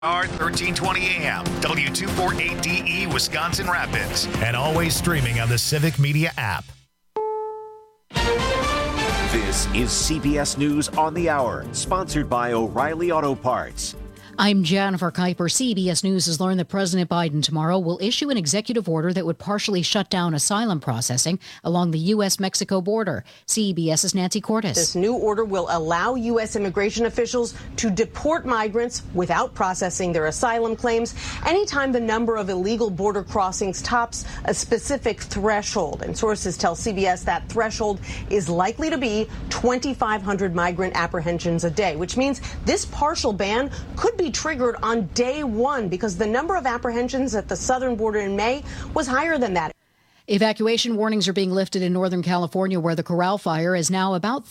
1320 AM, W248DE, Wisconsin Rapids, and always streaming on the Civic Media app. This is CBS News on the Hour, sponsored by O'Reilly Auto Parts. I'm Jennifer Kuiper. CBS News has learned that President Biden tomorrow will issue an executive order that would partially shut down asylum processing along the U.S.-Mexico border. CBS's Nancy Cordes. This new order will allow U.S. immigration officials to deport migrants without processing their asylum claims anytime the number of illegal border crossings tops a specific threshold. And sources tell CBS that threshold is likely to be 2,500 migrant apprehensions a day, which means this partial ban could be triggered on day one because the number of apprehensions at the southern border in May was higher than that. Evacuation warnings are being lifted in Northern California, where the Corral fire is now about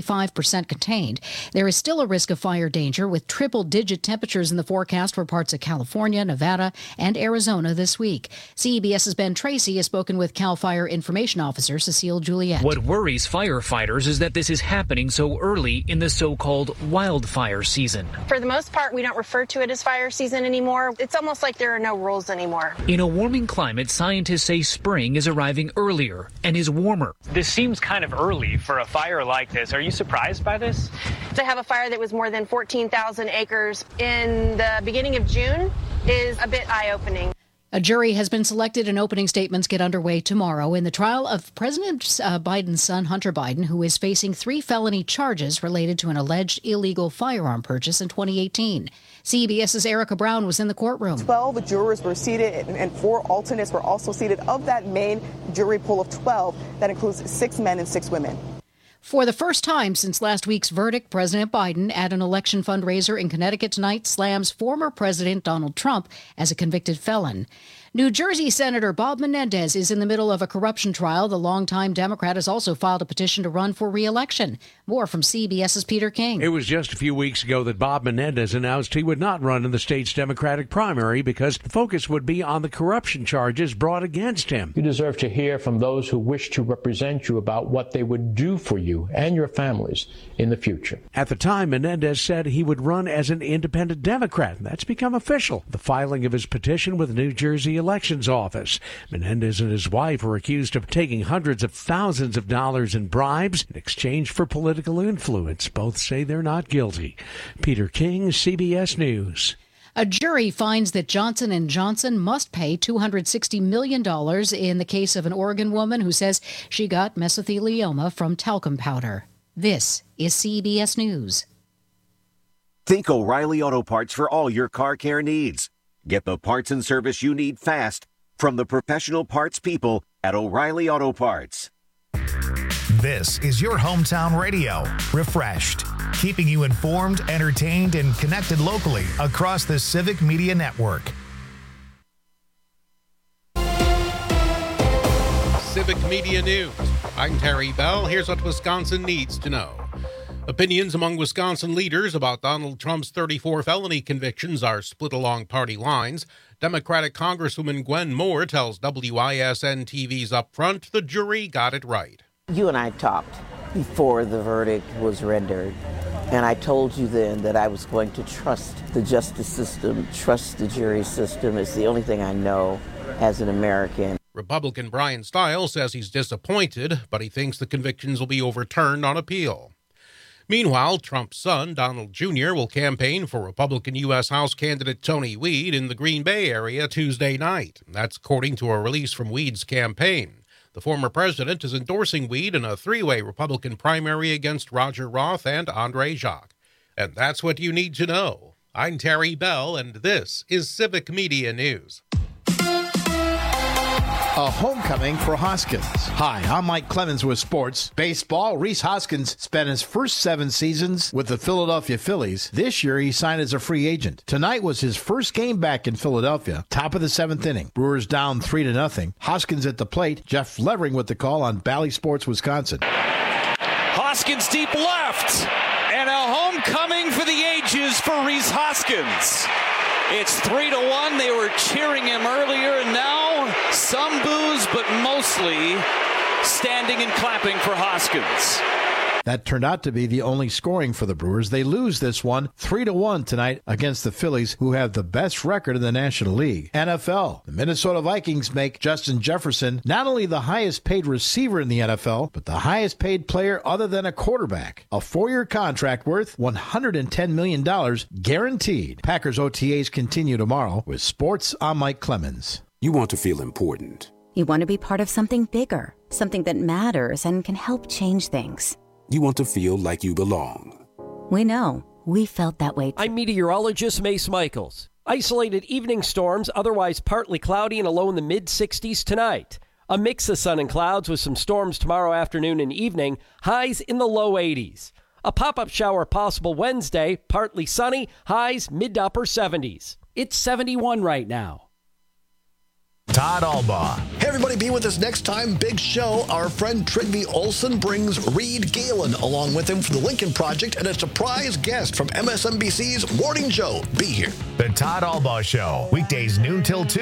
75% contained. There is still a risk of fire danger, with triple-digit temperatures in the forecast for parts of California, Nevada, and Arizona this week. CBS's Ben Tracy has spoken with CAL FIRE Information Officer Cecile Juliet. What worries firefighters is that this is happening so early in the so-called wildfire season. For the most part, we don't refer to it as fire season anymore. It's almost like there are no rules anymore. In a warming climate, scientists say spring is arriving earlier and is warmer. This seems kind of early for a fire like this. Are you surprised by this? To have a fire that was more than 14,000 acres in the beginning of June is a bit eye-opening. A jury has been selected and opening statements get underway tomorrow in the trial of President Biden's son, Hunter Biden, who is facing 3 felony charges related to an alleged illegal firearm purchase in 2018. CBS's Erica Brown was in the courtroom. 12 jurors were seated and 4 alternates were also seated. Of that main jury pool of 12, that includes 6 men and 6 women. For the first time since last week's verdict, President Biden, at an election fundraiser in Connecticut tonight, slams former President Donald Trump as a convicted felon. New Jersey Senator Bob Menendez is in the middle of a corruption trial. The longtime Democrat has also filed a petition to run for re-election. More from CBS's Peter King. It was just a few weeks ago that Bob Menendez announced he would not run in the state's Democratic primary because the focus would be on the corruption charges brought against him. You deserve to hear from those who wish to represent you about what they would do for you and your families in the future. At the time, Menendez said he would run as an independent Democrat. That's become official. The filing of his petition with New Jersey Elections Office. Menendez and his wife are accused of taking hundreds of thousands of dollars in bribes in exchange for political influence. Both say they're not guilty. Peter King, CBS News. A jury finds that Johnson & Johnson must pay $260 million in the case of an Oregon woman who says she got mesothelioma from talcum powder. This is CBS News. Think O'Reilly Auto Parts for all your car care needs. Get the parts and service you need fast from the professional parts people at O'Reilly Auto Parts. This is your hometown radio, refreshed, keeping you informed, entertained, and connected locally across the Civic Media Network. Civic Media News. I'm Terry Bell. Here's what Wisconsin needs to know. Opinions among Wisconsin leaders about Donald Trump's 34 felony convictions are split along party lines. Democratic Congresswoman Gwen Moore tells WISN TV's Upfront the jury got it right. You and I talked before the verdict was rendered, and I told you then that I was going to trust the justice system, trust the jury system. It's the only thing I know as an American. Republican Brian Stiles says he's disappointed, but he thinks the convictions will be overturned on appeal. Meanwhile, Trump's son, Donald Jr., will campaign for Republican U.S. House candidate Tony Weed in the Green Bay area Tuesday night. That's according to a release from Weed's campaign. The former president is endorsing Weed in a 3-way Republican primary against Roger Roth and Andre Jacques. And that's what you need to know. I'm Terry Bell, and this is Civic Media News. A homecoming for Hoskins. Hi, I'm Mike Clemens with sports. Baseball, Rhys Hoskins spent his first 7 seasons with the Philadelphia Phillies. This year, he signed as a free agent. Tonight was his first game back in Philadelphia. Top of the 7th inning. Brewers down 3-0. Hoskins at the plate. Jeff Levering with the call on Bally Sports, Wisconsin. Hoskins deep left. And a homecoming for the ages for Rhys Hoskins. It's 3-1. They were cheering him earlier, and now some boos, but mostly standing and clapping for Hoskins. That turned out to be the only scoring for the Brewers. They lose this one 3-1 tonight against the Phillies, who have the best record in the National League. NFL. The Minnesota Vikings make Justin Jefferson not only the highest paid receiver in the NFL, but the highest paid player other than a quarterback. A 4-year contract worth $110 million guaranteed. Packers OTAs continue tomorrow. With sports, I'm Mike Clemens. You want to feel important. You want to be part of something bigger, something that matters and can help change things. You want to feel like you belong. We know. We felt that way. I'm meteorologist Mace Michaels. Isolated evening storms, otherwise partly cloudy and a low in the mid-60s tonight. A mix of sun and clouds with some storms tomorrow afternoon and evening, highs in the low 80s. A pop-up shower possible Wednesday, partly sunny, highs mid to upper 70s. It's 71 right now. Todd Albaugh. Hey, everybody, be with us next time. Big show. Our friend Trygve Olsen brings Reed Galen along with him for the Lincoln Project and a surprise guest from MSNBC's Morning Show. Be here. The Todd Albaugh Show, weekdays noon till 2.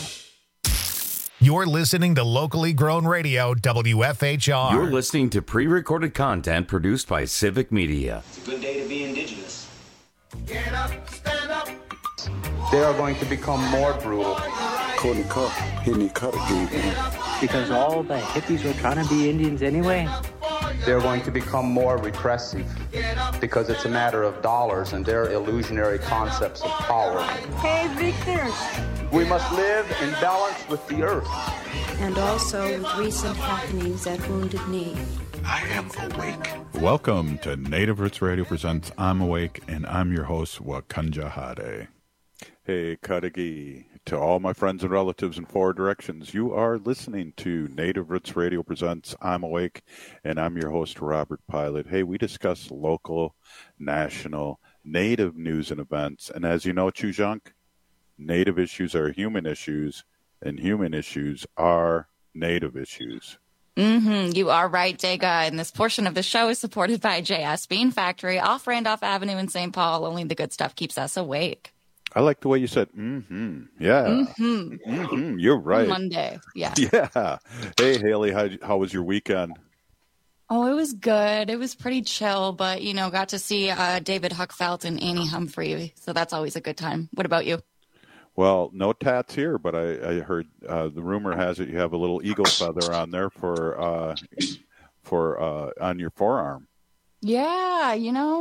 You're listening to locally grown radio, WFHR. You're listening to pre-recorded content produced by Civic Media. It's a good day to be indigenous. Get up, stand up. They are going to become more brutal. Couldn't cut, hitting cut again. Because all the hippies were trying to be Indians anyway. They're going to become more repressive because it's a matter of dollars and their illusionary concepts of power. Hey, Victor. We must live in balance with the earth. And also with recent happenings at Wounded Knee. I am awake. Welcome to Native Roots Radio presents I'm Awake, and I'm your host, Wakanja Hade. Hey, Kadagi. To all my friends and relatives in 4 directions, you are listening to Native Roots Radio presents I'm Awake, and I'm your host, Robert Pilot. Hey, we discuss local, national, Native news and events. And as you know, Chujunk, Native issues are human issues, and human issues are Native issues. You are right, Jega. And this portion of the show is supported by JS Bean Factory off Randolph Avenue in St. Paul. Only the good stuff keeps us awake. I like the way you said, yeah. You're right. Monday, yeah. Yeah. Hey, Haley, how was your weekend? Oh, it was good. It was pretty chill, but, got to see David Huckfelt and Annie Humphrey, so that's always a good time. What about you? Well, no tats here, but I heard the rumor has it you have a little eagle feather on there for on your forearm. Yeah,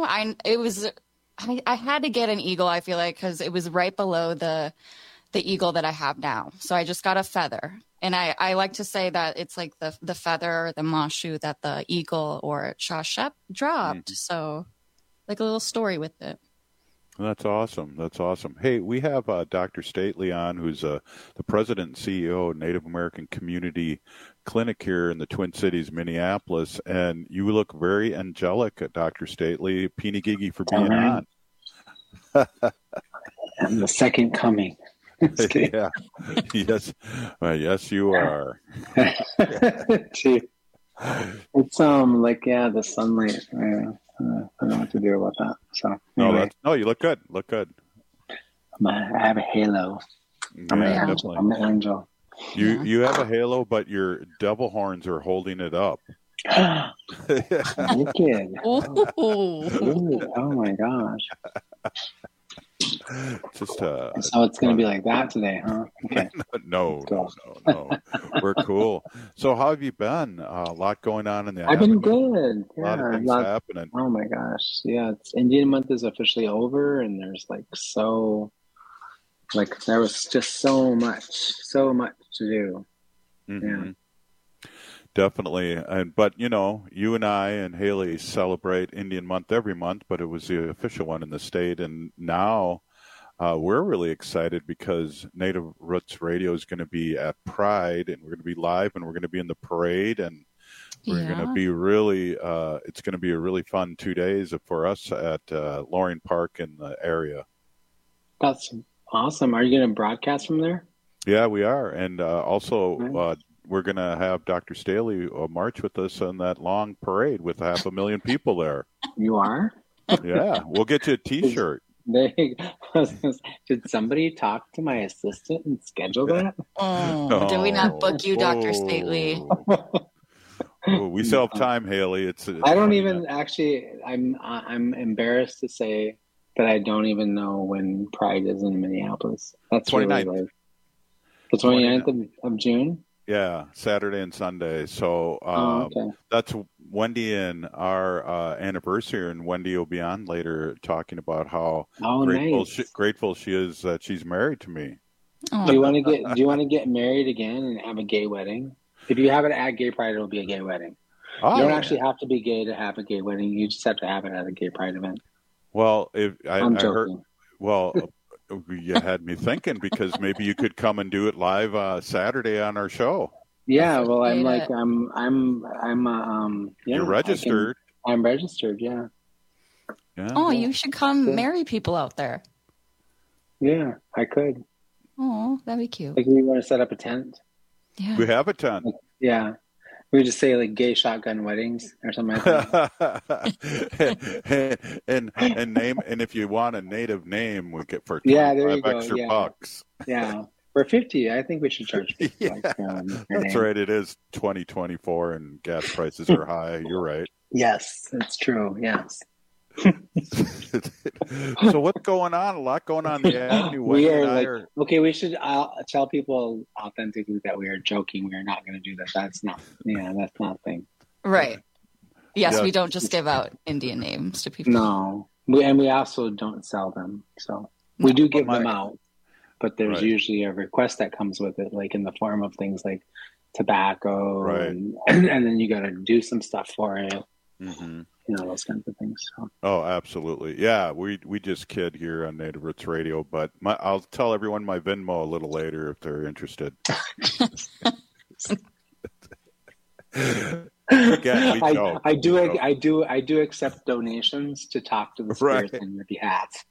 I had to get an eagle, I feel like, because it was right below the eagle that I have now. So I just got a feather. And I like to say that it's like the feather, the mashu that the eagle or Shashep dropped. Mm-hmm. So like a little story with it. That's awesome. That's awesome. Hey, we have Dr. Stately on, who's the president and CEO of Native American Community Clinic here in the Twin Cities, Minneapolis. And you look very angelic, Dr. Stately. Pinigigi for being on. I'm the second coming. Yeah. Yes. Yes, you are. Gee. It's the sunlight. I don't know what to do about that. So anyway. No, you look good. Look good. I have a halo. I'm an angel. I'm an angel. You have a halo, but your devil horns are holding it up. Wicked. Oh my gosh. Just so it's going to be like that today, huh? Okay. No. We're cool. So how have you been? A lot going on in the I've been good. Yeah, a lot of things happening. Oh my gosh. Yeah, it's Indian month is officially over, and there's there was just so much to do. Mm-hmm. Yeah. Definitely. But, you and I and Haley celebrate Indian Month every month, but it was the official one in the state. And now we're really excited because Native Roots Radio is going to be at Pride, and we're going to be live, and we're going to be in the parade, and we're going to be really, it's going to be a really fun 2 days for us at Loring Park in the area. That's awesome. Are you going to broadcast from there? Yeah, we are. And also, nice. We're going to have Dr. Staley march with us on that long parade with 500,000 people there. You are? Yeah. We'll get you a T-shirt. Did somebody talk to my assistant and schedule that? Did we not book you, Dr. Stately? Well, we still have time, Haley. It's I don't even actually. I'm embarrassed to say that I don't even know when Pride is in Minneapolis. That's 29th. Really the 29th of June. Yeah, Saturday and Sunday. So okay. That's Wendy and our anniversary, and Wendy will be on later talking about how grateful she is that she's married to me. Oh. Do you want to get married again and have a gay wedding? If you have it at Gay Pride, it'll be a gay wedding. Oh. You don't actually have to be gay to have a gay wedding. You just have to have it at a Gay Pride event. Well, I'm joking. heard, well, you had me thinking because maybe you could come and do it live Saturday on our show. Yeah, well, I'm You're registered. I'm registered. Yeah. Oh, you should come marry people out there. Yeah, I could. Oh, that'd be cute. Like, we want to set up a tent. Yeah. We have a tent. Yeah. We just say like gay shotgun weddings or something like that. and name, and if you want a native name, we get for $25 extra bucks. Yeah. For 50, I think we should charge 50. Yeah. That's right. It is 2024 and gas prices are high. You're right. Yes, it's true. Yes. So what's going on? A lot going on the Avenue. Okay, we should tell people authentically that we are joking. We are not going to do that. That's not a thing. Right. Yes, we don't just give out Indian names to people. No, we also don't sell them. So we do give them out, but there's usually a request that comes with it, like in the form of things like tobacco, and then you got to do some stuff for it. Mm-hmm. Those kinds of things. So. Oh, absolutely. Yeah, we just kid here on Native Roots Radio, but I'll tell everyone my Venmo a little later if they're interested. Again, we joke. I do accept donations to talk to the spirits on your behalf.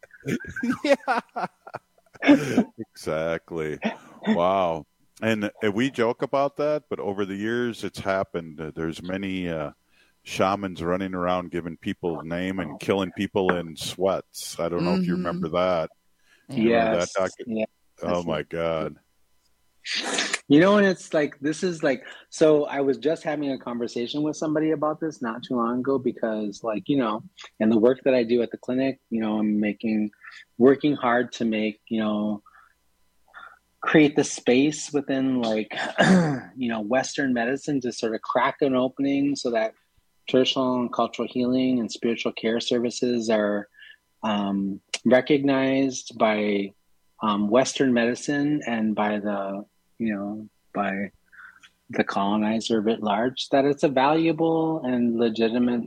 Yeah. Exactly. Wow. And we joke about that, but over the years it's happened. There's many shamans running around giving people name and killing people in sweats. I don't know if you remember that. Yes. Oh my God. And it's like, this is like, so I was just having a conversation with somebody about this not too long ago because in the work that I do at the clinic, I'm working hard to make, create the space within Western medicine to sort of crack an opening so that traditional and cultural healing and spiritual care services are recognized by Western medicine and by the colonizer writ large, that it's a valuable and legitimate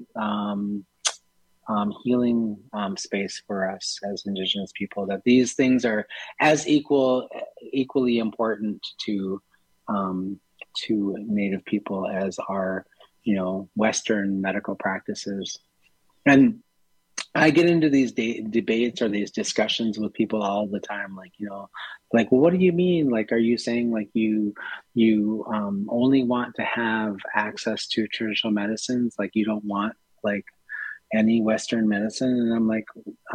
healing space for us as Indigenous people, that these things are as equally important to Native people as are Western medical practices. And I get into these debates or these discussions with people all the time, well, what do you mean? Like, are you saying like you only want to have access to traditional medicines? Like, you don't want like any Western medicine? And I'm like,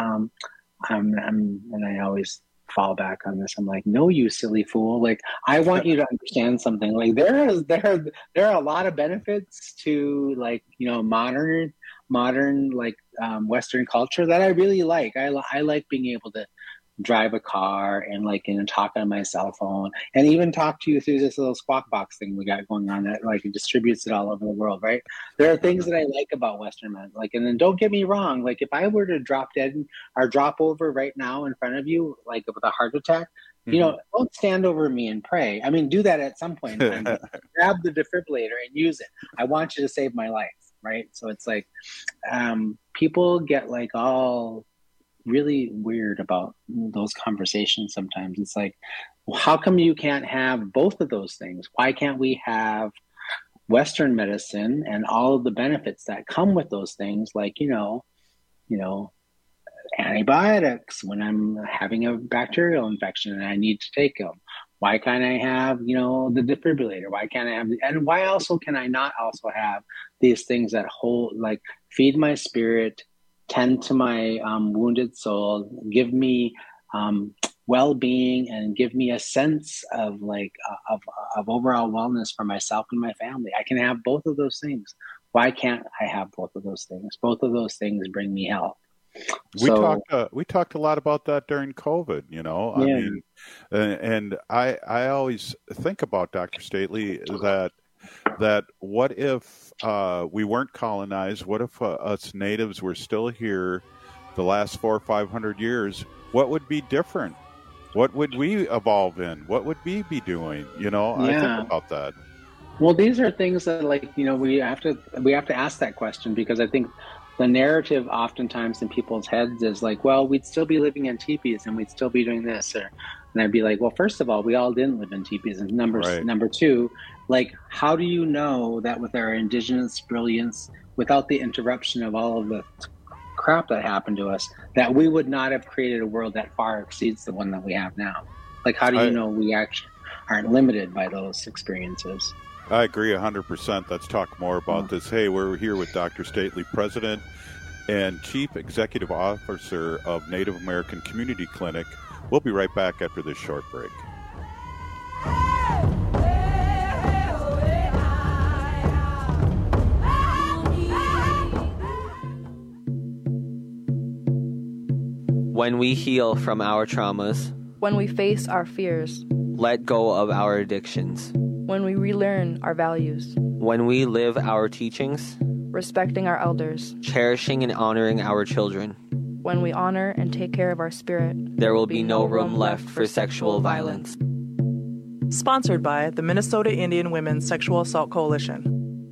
and I always fall back on this. I'm like, no, you silly fool. Like, I want you to understand something. Like, there are a lot of benefits to like, modern like Western culture that I really like. I like being able to drive a car and talk on my cell phone and even talk to you through this little squawk box thing we got going on that like it distributes it all over the world, right? There are things that I like about Western men. Like, and then don't get me wrong, like if I were to drop dead or drop over right now in front of you, like with a heart attack, don't stand over me and pray. I mean, do that at some point in time. Grab the defibrillator and use it. I want you to save my life, right? So it's like people get like all really weird about those conversations sometimes. It's like, well, how come you can't have both of those things? Why can't we have Western medicine and all of the benefits that come with those things, like antibiotics when I'm having a bacterial infection and I need to take them? Why can't I have, the defibrillator? Why can't I have and why also can I not also have these things that feed my spirit, tend to my wounded soul, give me well-being and give me a sense of like of overall wellness for myself and my family. I can have both of those things. Why can't I have both of those things? Both of those things bring me health. We talked a lot about that during COVID, you know. I mean, and I always think about, Dr. Stately, that what if we weren't colonized? What if us natives were still here the last 400 or 500 years? What would be different? What would we evolve in? What would we be doing? You know, I think about that. Well, these are things that, like, you know, we have to ask that question, because I think the narrative oftentimes in people's heads is like, well, we'd still be living in teepees and we'd still be doing this. And I'd be like, well, first of all, we all didn't live in teepees. And number two, like, how do you know that with our indigenous brilliance, without the interruption of all of the crap that happened to us, that we would not have created a world that far exceeds the one that we have now? Like, how do you know we actually aren't limited by those experiences? I agree 100%. Let's talk more about this. Hey, we're here with Dr. Stately, President and Chief Executive Officer of Native American Community Clinic. We'll be right back after this short break. When we heal from our traumas, when we face our fears, let go of our addictions, when we relearn our values, when we live our teachings, respecting our elders, cherishing and honoring our children, when we honor and take care of our spirit, there will be no room left for sexual violence. Sponsored by the Minnesota Indian Women's Sexual Assault Coalition.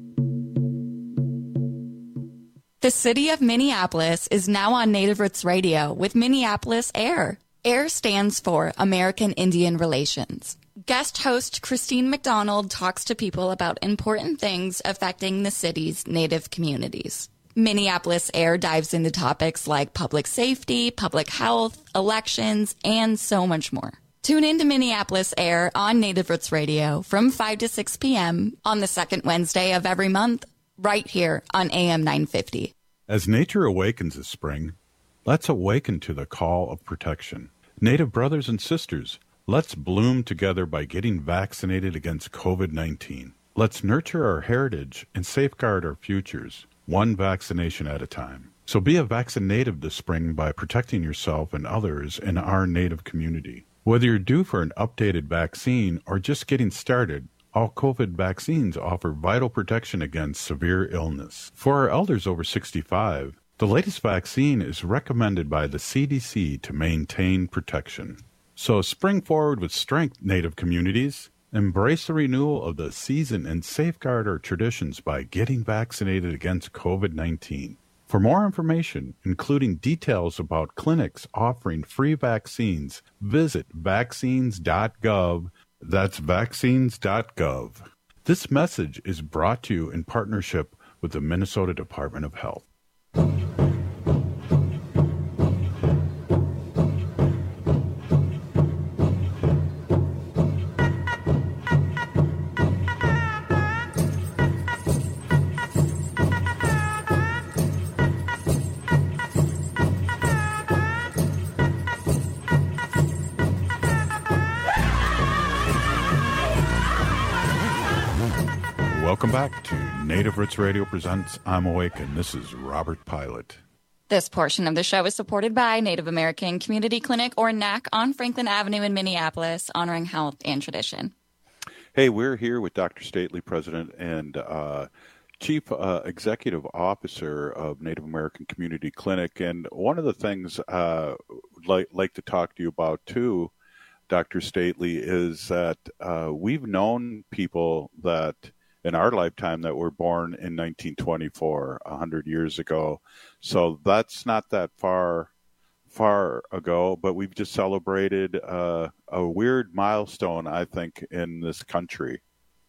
The city of Minneapolis is now on Native Roots Radio with Minneapolis AIR. AIR stands for American Indian Relations. Guest host Christine McDonald talks to people about important things affecting the city's Native communities. Minneapolis AIR dives into topics like public safety, public health, elections, and so much more. Tune in to Minneapolis AIR on Native Roots Radio from 5 to 6 p.m. on the second Wednesday of every month, right here on AM 950. As nature awakens this spring, let's awaken to the call of protection. Native brothers and sisters, let's bloom together by getting vaccinated against COVID-19. Let's nurture our heritage and safeguard our futures, one vaccination at a time. So be a vaccinative this spring by protecting yourself and others in our Native community. Whether you're due for an updated vaccine or just getting started, all COVID vaccines offer vital protection against severe illness. For our elders over 65, the latest vaccine is recommended by the CDC to maintain protection. So spring forward with strength, Native communities. Embrace the renewal of the season and safeguard our traditions by getting vaccinated against COVID-19. For more information, including details about clinics offering free vaccines, visit vaccines.gov. That's vaccines.gov. This message is brought to you in partnership with the Minnesota Department of Health. Welcome back to Native Roots Radio presents I'm Awake, and this is Robert Pilot. This portion of the show is supported by Native American Community Clinic, or NAC, on Franklin Avenue in Minneapolis, honoring health and tradition. Hey, we're here with Dr. Stately, President and Chief Executive Officer of Native American Community Clinic. And one of the things I'd like to talk to you about, too, Dr. Stately, is that we've known people that in our lifetime that were born in 1924, 100 years ago. So that's not that far ago, but we've just celebrated a weird milestone, I think, in this country.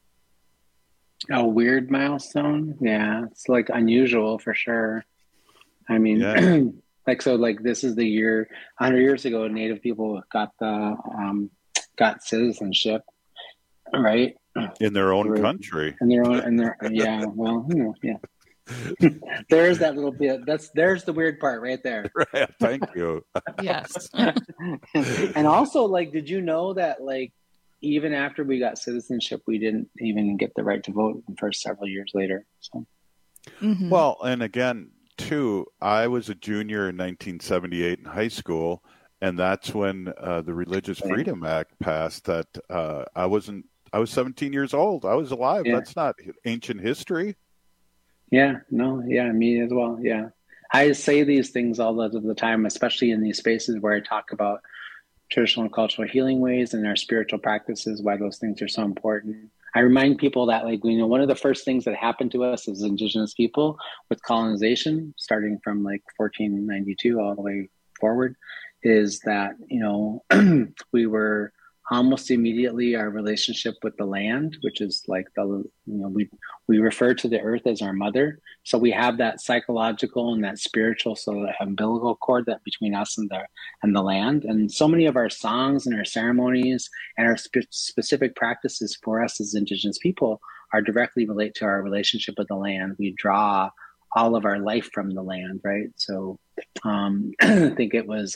A weird milestone? Yeah, it's like unusual for sure. I mean, yeah. like this is the year, 100 years ago, Native people got citizenship, right? In their own country. Yeah, well, yeah. There's that little bit. There's the weird part right there. Right, thank you. Yes. And also, like, did you know that, like, even after we got citizenship, we didn't even get the right to vote for several years later. So. Mm-hmm. Well, and again, too, I was a junior in 1978 in high school, and that's when the Religious Freedom Act passed. That I was 17 years old. I was alive. Yeah. That's not ancient history. Yeah, no, yeah, me as well. Yeah. I say these things all of the time, especially in these spaces where I talk about traditional and cultural healing ways and our spiritual practices, why those things are so important. I remind people that, like, you know, one of the first things that happened to us as Indigenous people with colonization, starting from like 1492 all the way forward, is that, you know, we were almost immediately our relationship with the land, which is like we refer to the earth as our mother. So we have that psychological and that spiritual, so the umbilical cord that between us and the land. And so many of our songs and our ceremonies and our specific practices for us as Indigenous people are directly related to our relationship with the land. We draw all of our life from the land, right? So I think it was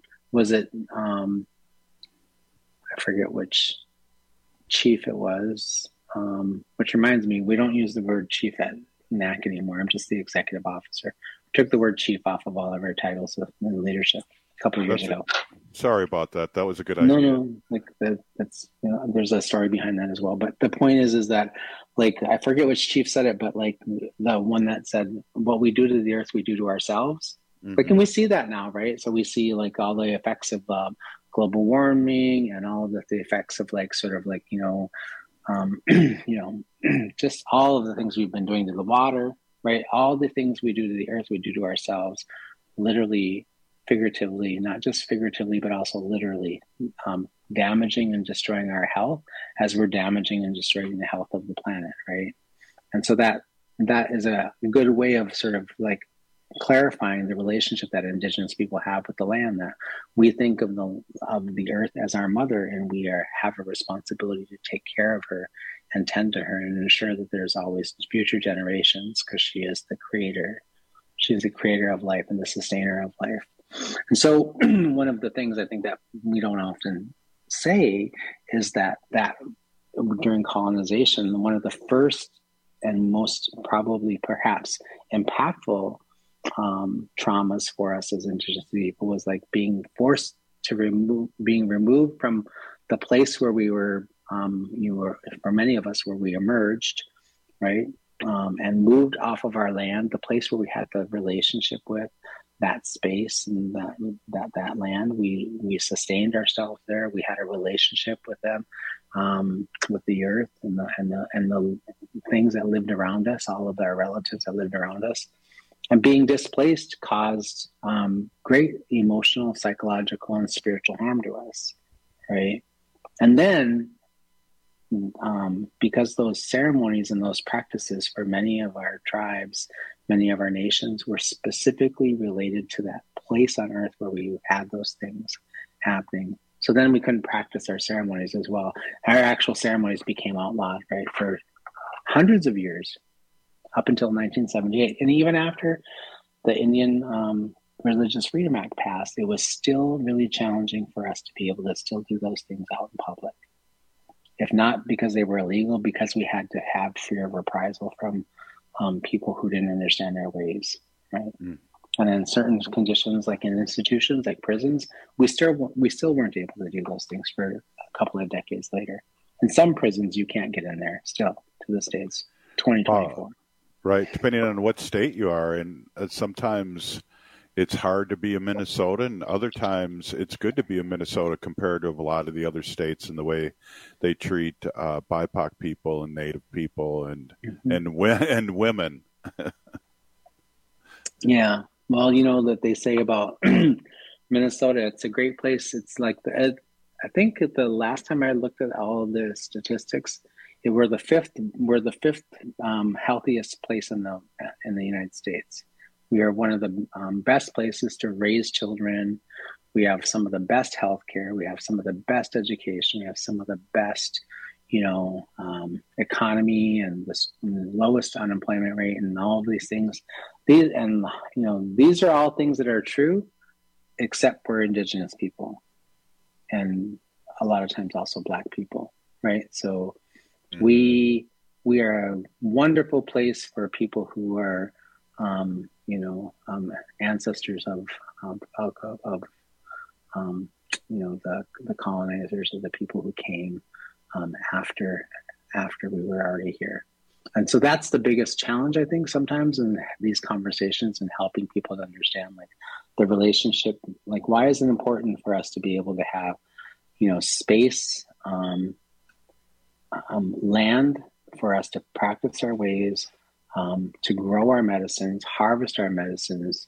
I forget which chief it was, which reminds me, we don't use the word chief at NAC anymore. I'm just the executive officer. We took the word chief off of all of our titles in leadership a couple of years ago. Sorry about that. That was a good idea. No, like that's, you know, there's a story behind that as well. But the point is that, like, I forget which chief said it, but like the one that said, what we do to the earth, we do to ourselves. Mm-hmm. But can we see that now, right? So we see like all the effects of global warming and all of the effects of like sort of like, you know, just all of the things we've been doing to the water, right? All the things we do to the earth, we do to ourselves, literally, figuratively, not just figuratively, but also literally, damaging and destroying our health as we're damaging and destroying the health of the planet, right? And so that is a good way of sort of like clarifying the relationship that Indigenous people have with the land, that we think of the earth as our mother, and we have a responsibility to take care of her and tend to her and ensure that there's always future generations, because she is the creator. She's the creator of life and the sustainer of life. And so one of the things I think that we don't often say is that during colonization, one of the first and most probably perhaps impactful traumas for us as Indigenous people was like being forced to being removed from the place where we were, for many of us, where we emerged, right? And moved off of our land, the place where we had the relationship with that space and that land. We sustained ourselves there. We had a relationship with them, with the earth and the things that lived around us, all of our relatives that lived around us. And being displaced caused great emotional, psychological, and spiritual harm to us, right? And then, because those ceremonies and those practices for many of our tribes, many of our nations were specifically related to that place on earth where we had those things happening. So then we couldn't practice our ceremonies as well. Our actual ceremonies became outlawed, right, for hundreds of years, up until 1978. And even after the Indian Religious Freedom Act passed, it was still really challenging for us to be able to still do those things out in public. If not because they were illegal, because we had to have fear of reprisal from people who didn't understand our ways, right? Mm. And in certain conditions, like in institutions, like prisons, we still weren't able to do those things for a couple of decades later. In some prisons, you can't get in there still to this day. It's 2024. Right, depending on what state you are in. Sometimes it's hard to be a Minnesotan, and other times it's good to be a Minnesota compared to a lot of the other states in the way they treat BIPOC people and Native people and women. Yeah, well, you know that they say about Minnesota, it's a great place. It's like I think the last time I looked at all of the statistics, we're the fifth healthiest place in the United States. We are one of the best places to raise children. We have some of the best healthcare. We have some of the best education. We have some of the best, economy and the lowest unemployment rate and all of these things. These are all things that are true, except for Indigenous people, and a lot of times also Black people, right? So we are a wonderful place for people who are, ancestors of the colonizers, or the people who came after we were already here. And so that's the biggest challenge, I think, sometimes in these conversations, and helping people to understand like the relationship, like why is it important for us to be able to have, space, land for us to practice our ways, to grow our medicines, harvest our medicines,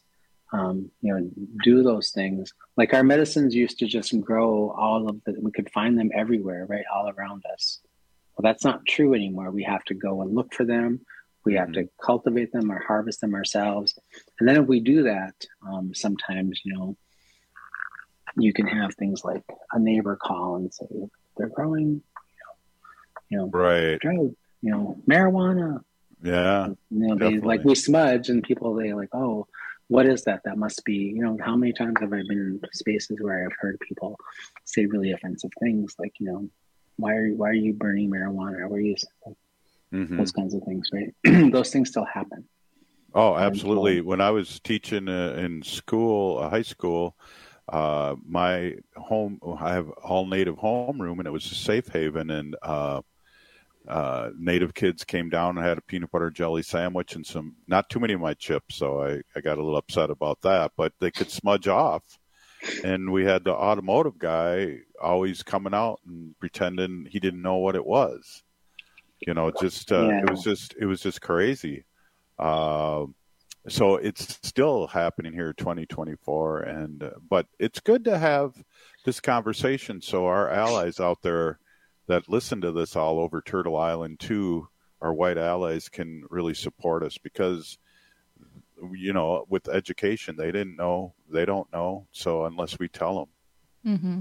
do those things. Like our medicines used to just grow we could find them everywhere, right? All around us. Well, that's not true anymore. We have to go and look for them. We have to cultivate them or harvest them ourselves. And then if we do that, sometimes, you can have things like a neighbor call and say, they're growing, right. Drug, marijuana. Yeah. They we smudge, and people, they like, oh, what is that? That must be, how many times have I been in spaces where I've heard people say really offensive things like, why are you burning marijuana? Or those kinds of things, right? Those things still happen. Oh, absolutely. When I was teaching in school, high school, my home, I have all native homeroom, and it was a safe haven, and native kids came down and had a peanut butter jelly sandwich and not too many of my chips, so I got a little upset about that, but they could smudge off. And we had the automotive guy always coming out and pretending he didn't know what it was. It was just crazy. So it's still happening here, 2024, but it's good to have this conversation so our allies out there that listen to this all over Turtle Island too, our white allies, can really support us, because with education, they don't know. So unless we tell them. Mm-hmm.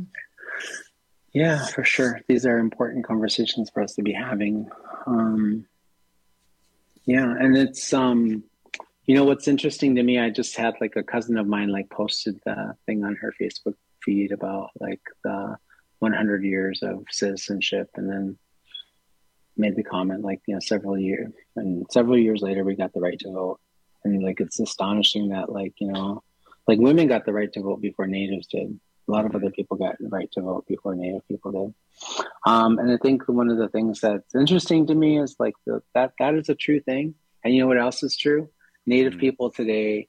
Yeah, for sure. These are important conversations for us to be having. And it's, what's interesting to me, I just had like a cousin of mine posted the thing on her Facebook feed about like the 100 years of citizenship, and then made the comment several years later we got the right to vote. And it's astonishing that women got the right to vote before natives did. A lot of other people got the right to vote before native people did. And I think one of the things that's interesting to me is that is a true thing. And you know what else is true? Native people today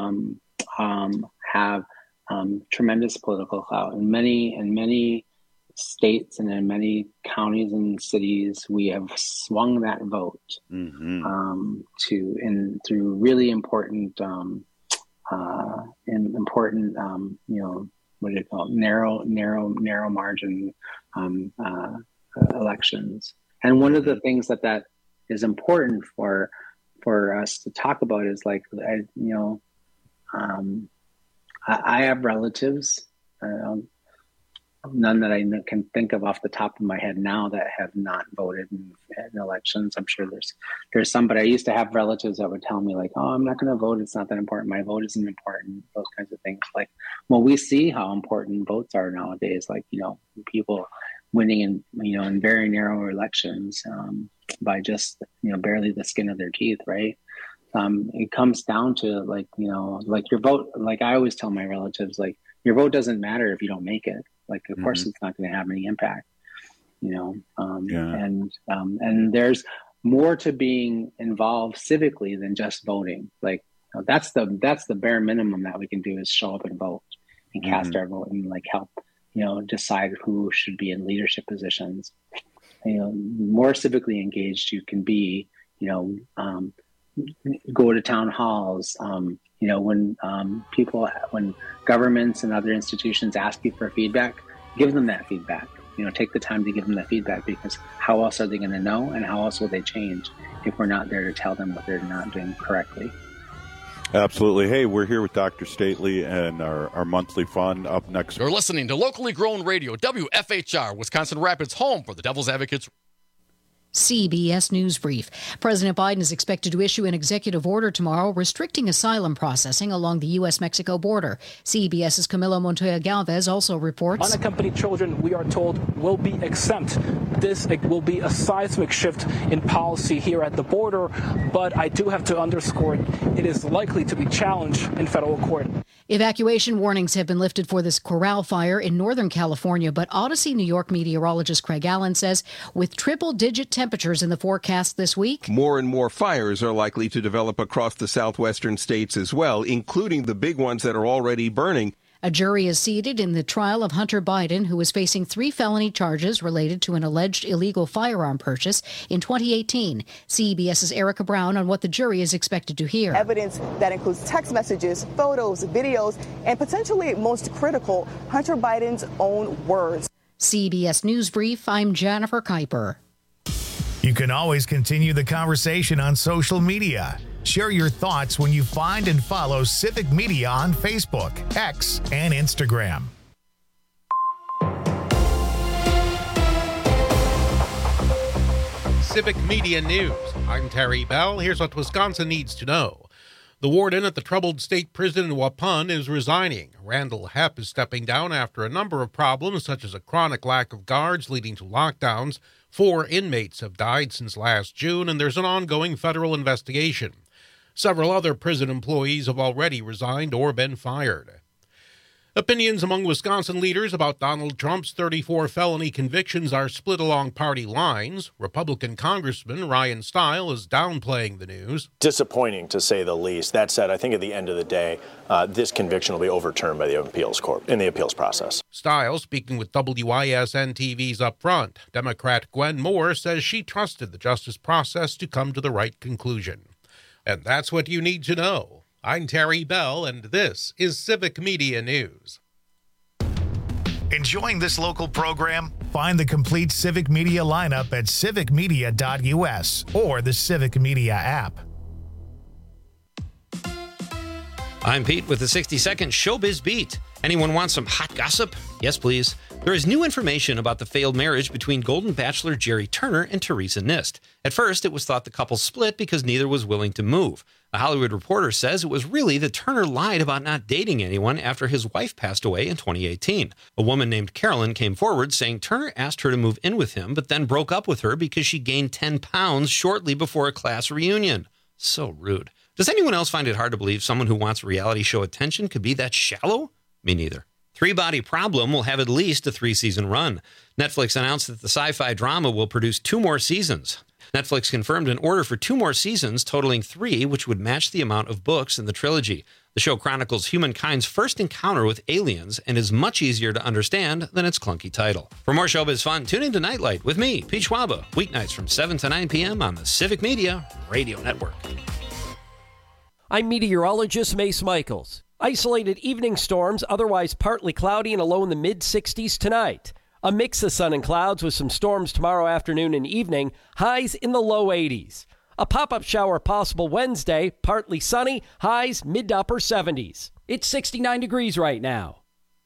have tremendous political clout. In many states and in many counties and cities, we have swung that vote through really important what do you call it? Narrow margin elections. And one of the things that is important for us to talk about is I have relatives, none that I can think of off the top of my head now, that have not voted in elections. I'm sure there's some, but I used to have relatives that would tell me I'm not going to vote. It's not that important. My vote isn't important. Those kinds of things. We see how important votes are nowadays. People winning in very narrow elections by just barely the skin of their teeth, right? It comes down to your vote. I always tell my relatives, your vote doesn't matter if you don't make it. Of course, it's not going to have any impact, and there's more to being involved civically than just voting. That's the bare minimum that we can do, is show up and vote and cast our vote and help, decide who should be in leadership positions. More civically engaged you can be, go to town halls, when governments and other institutions ask you for feedback, give them that feedback. Take the time to give them that feedback, because how else are they going to know, and how else will they change if we're not there to tell them what they're not doing correctly? Absolutely. Hey, we're here with Dr. Stately and our monthly fund. Up next, you're listening to locally grown radio, WFHR, Wisconsin Rapids, home for the Devil's Advocates CBS News Brief. President Biden is expected to issue an executive order tomorrow restricting asylum processing along the U.S.-Mexico border. CBS's Camilo Montoya Galvez also reports unaccompanied children, we are told, will be exempt. This will be a seismic shift in policy here at the border, but I do have to underscore it is likely to be challenged in federal court. Evacuation warnings have been lifted for this Corral fire in Northern California, but Odyssey, New York meteorologist Craig Allen says with triple-digit temperatures in the forecast this week, more and more fires are likely to develop across the southwestern states as well, including the big ones that are already burning. A jury is seated in the trial of Hunter Biden, who is facing 3 felony charges related to an alleged illegal firearm purchase in 2018. CBS's Erica Brown on what the jury is expected to hear. Evidence that includes text messages, photos, videos, and potentially most critical, Hunter Biden's own words. CBS News Brief, I'm Jennifer Kuiper. You can always continue the conversation on social media. Share your thoughts when you find and follow Civic Media on Facebook, X, and Instagram. Civic Media News. I'm Terry Bell. Here's what Wisconsin needs to know. The warden at the troubled state prison in Waupun is resigning. Randall Hepp is stepping down after a number of problems, such as a chronic lack of guards leading to lockdowns. 4 inmates have died since last June, and there's an ongoing federal investigation. Several other prison employees have already resigned or been fired. Opinions among Wisconsin leaders about Donald Trump's 34 felony convictions are split along party lines. Republican Congressman Ryan Steil is downplaying the news. Disappointing, to say the least. That said, I think at the end of the day, this conviction will be overturned by the appeals court in the appeals process. Steil, speaking with WISN TV's Up Front, Democrat Gwen Moore says she trusted the justice process to come to the right conclusion. And that's what you need to know. I'm Terry Bell, and this is Civic Media News. Enjoying this local program? Find the complete Civic Media lineup at civicmedia.us or the Civic Media app. I'm Pete with the 60-second Showbiz Beat. Anyone want some hot gossip? Yes, please. There is new information about the failed marriage between Golden Bachelor Jerry Turner and Teresa Nist. At first, it was thought the couple split because neither was willing to move. The Hollywood Reporter says it was really that Turner lied about not dating anyone after his wife passed away in 2018. A woman named Carolyn came forward saying Turner asked her to move in with him, but then broke up with her because she gained 10 pounds shortly before a class reunion. So rude. Does anyone else find it hard to believe someone who wants reality show attention could be that shallow? Me neither. Three Body Problem will have at least a 3-season run. Netflix announced that the sci-fi drama will produce 2 more seasons. Netflix confirmed an order for 2 more seasons, totaling 3, which would match the amount of books in the trilogy. The show chronicles humankind's first encounter with aliens and is much easier to understand than its clunky title. For more showbiz fun, tune into Nightlight with me, Pete Schwaba, weeknights from 7 to 9 p.m. on the Civic Media Radio Network. I'm meteorologist Mace Michaels. Isolated evening storms, otherwise partly cloudy and a low in the mid-60s tonight. A mix of sun and clouds with some storms tomorrow afternoon and evening, highs in the low 80s. A pop-up shower possible Wednesday, partly sunny, highs mid to upper 70s. It's 69 degrees right now.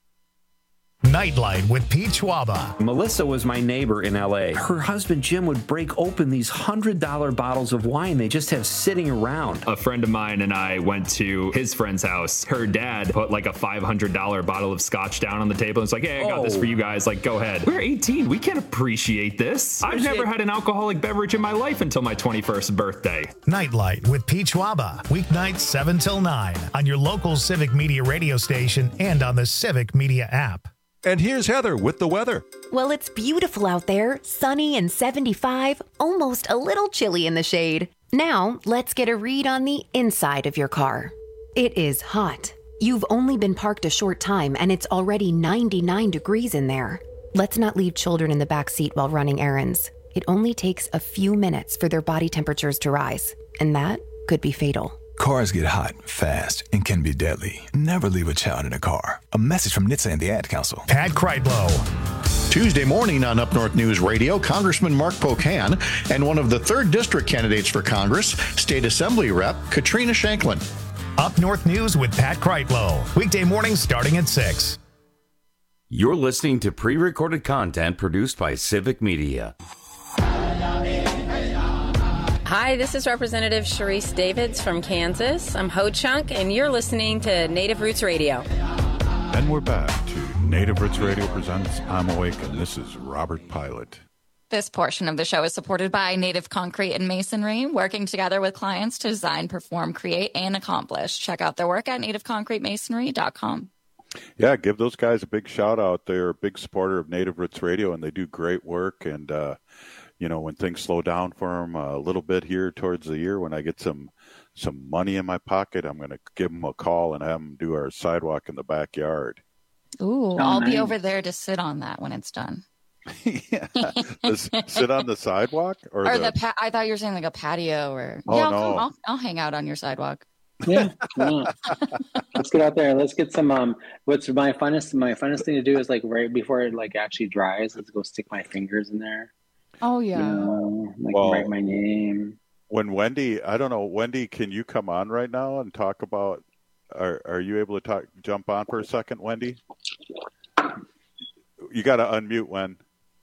Nightlight with Pete Schwaba. Melissa was my neighbor in L.A. Her husband Jim would break open these $100 bottles of wine they just have sitting around. A friend of mine and I went to his friend's house. Her dad put like a $500 bottle of scotch down on the table. It's like, hey, I got this for you guys. Like, go ahead. We're 18. We can't appreciate this. I've never had an alcoholic beverage in my life until my 21st birthday. Nightlight with Pete Schwaba. Weeknights 7 till 9 on your local Civic Media radio station and on the Civic Media app. And here's Heather with the weather. Well, it's beautiful out there, sunny and 75, almost a little chilly in the shade. Now, let's get a read on the inside of your car. It is hot. You've only been parked a short time and it's already 99 degrees in there. Let's not leave children in the back seat while running errands. It only takes a few minutes for their body temperatures to rise, and that could be fatal. Cars get hot, fast, and can be deadly. Never leave a child in a car. A message from NHTSA and the Ad Council. Pat Kreitlow. Tuesday morning on Up North News Radio, Congressman Mark Pocan and one of the 3rd District candidates for Congress, State Assembly Rep Katrina Shanklin. Up North News with Pat Kreitlow. Weekday mornings starting at 6. You're listening to pre-recorded content produced by Civic Media. Hi, this is Representative Sharice Davids from Kansas. I'm Ho Chunk, and you're listening to Native Roots Radio. And we're back to Native Roots Radio presents I'm Awake, and this is Robert Pilot. This portion of the show is supported by Native Concrete and Masonry, working together with clients to design, perform, create, and accomplish. Check out their work at nativeconcretemasonry.com. Yeah, give those guys a big shout out. They're a big supporter of Native Roots Radio, and they do great work. And, when things slow down for them a little bit here towards the year, when I get some money in my pocket, I'm going to give them a call and have them do our sidewalk in the backyard. Ooh, I'll be over there to sit on that when it's done. Yeah. Sit on the sidewalk? Or I thought you were saying like a patio or... Oh, yeah, no. I'll hang out on your sidewalk. Yeah. Let's get out there. Let's get some what's my funnest thing to do is like right before it like actually dries, let's go stick my fingers in there. Oh yeah. Write my name. When Wendy, I don't know, Wendy, can you come on right now and talk about are you able to jump on for a second, Wendy? You got to unmute, Wen.